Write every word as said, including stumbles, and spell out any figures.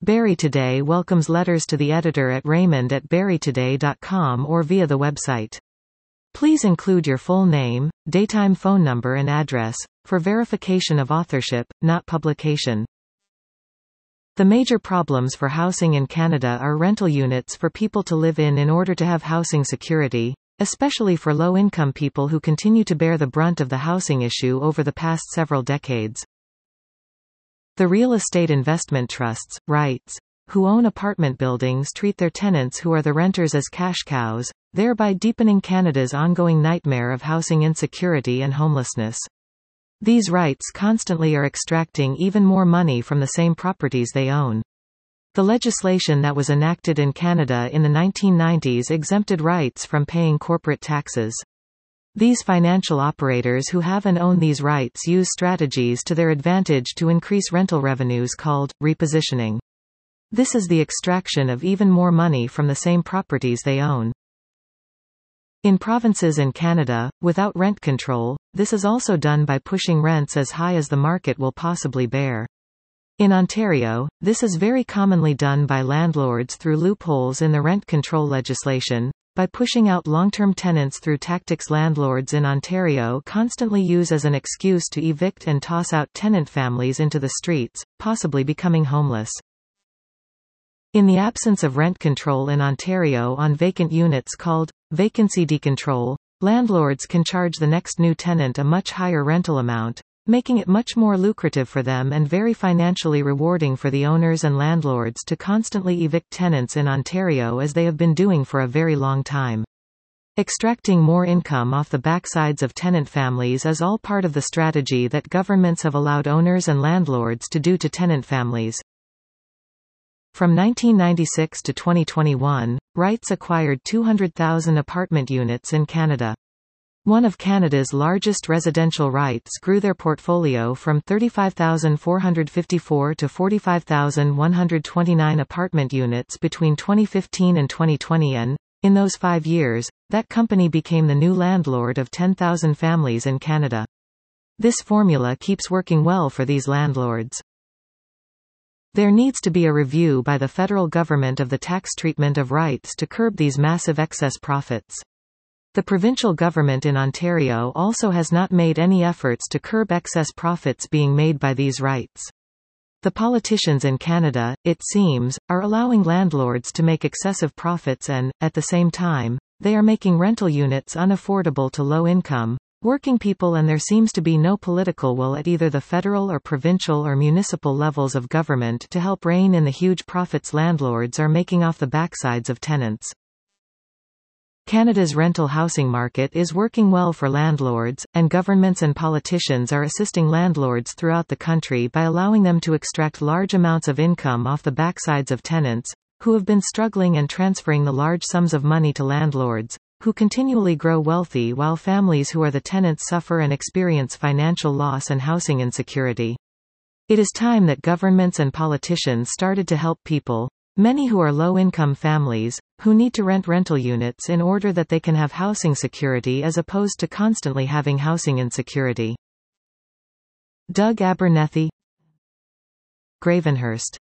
Barrie Today welcomes letters to the editor at raymond at barrie today dot com or via the website. Please include your full name, daytime phone number and address, for verification of authorship, not publication. The major problems for housing in Canada are rental units for people to live in in order to have housing security, especially for low-income people who continue to bear the brunt of the housing issue over the past several decades. The real estate investment trusts, REITs, who own apartment buildings treat their tenants who are the renters as cash cows, thereby deepening Canada's ongoing nightmare of housing insecurity and homelessness. These REITs constantly are extracting even more money from the same properties they own. The legislation that was enacted in Canada in the nineteen nineties exempted REITs from paying corporate taxes. These financial operators who have and own these REITs use strategies to their advantage to increase rental revenues called repositioning. This is the extraction of even more money from the same properties they own. In provinces in Canada, without rent control, this is also done by pushing rents as high as the market will possibly bear. In Ontario, this is very commonly done by landlords through loopholes in the rent control legislation, by pushing out long-term tenants through tactics landlords in Ontario constantly use as an excuse to evict and toss out tenant families into the streets, possibly becoming homeless. In the absence of rent control in Ontario on vacant units called vacancy decontrol, landlords can charge the next new tenant a much higher rental amount, making it much more lucrative for them and very financially rewarding for the owners and landlords to constantly evict tenants in Ontario as they have been doing for a very long time. Extracting more income off the backsides of tenant families is all part of the strategy that governments have allowed owners and landlords to do to tenant families. From nineteen ninety-six to twenty twenty-one, REITs acquired two hundred thousand apartment units in Canada. One of Canada's largest residential REITs grew their portfolio from thirty-five thousand four hundred fifty-four to forty-five thousand one hundred twenty-nine apartment units between twenty fifteen and twenty twenty and, in those five years, that company became the new landlord of ten thousand families in Canada. This formula keeps working well for these landlords. There needs to be a review by the federal government of the tax treatment of REITs to curb these massive excess profits. The provincial government in Ontario also has not made any efforts to curb excess profits being made by these REITs. The politicians in Canada, it seems, are allowing landlords to make excessive profits and, at the same time, they are making rental units unaffordable to low-income, working people, and there seems to be no political will at either the federal or provincial or municipal levels of government to help rein in the huge profits landlords are making off the backsides of tenants. Canada's rental housing market is working well for landlords, and governments and politicians are assisting landlords throughout the country by allowing them to extract large amounts of income off the backsides of tenants, who have been struggling, and transferring the large sums of money to landlords, who continually grow wealthy while families who are the tenants suffer and experience financial loss and housing insecurity. It is time that governments and politicians started to help people, many who are low-income families, who need to rent rental units in order that they can have housing security as opposed to constantly having housing insecurity. Doug Abernethy, Gravenhurst.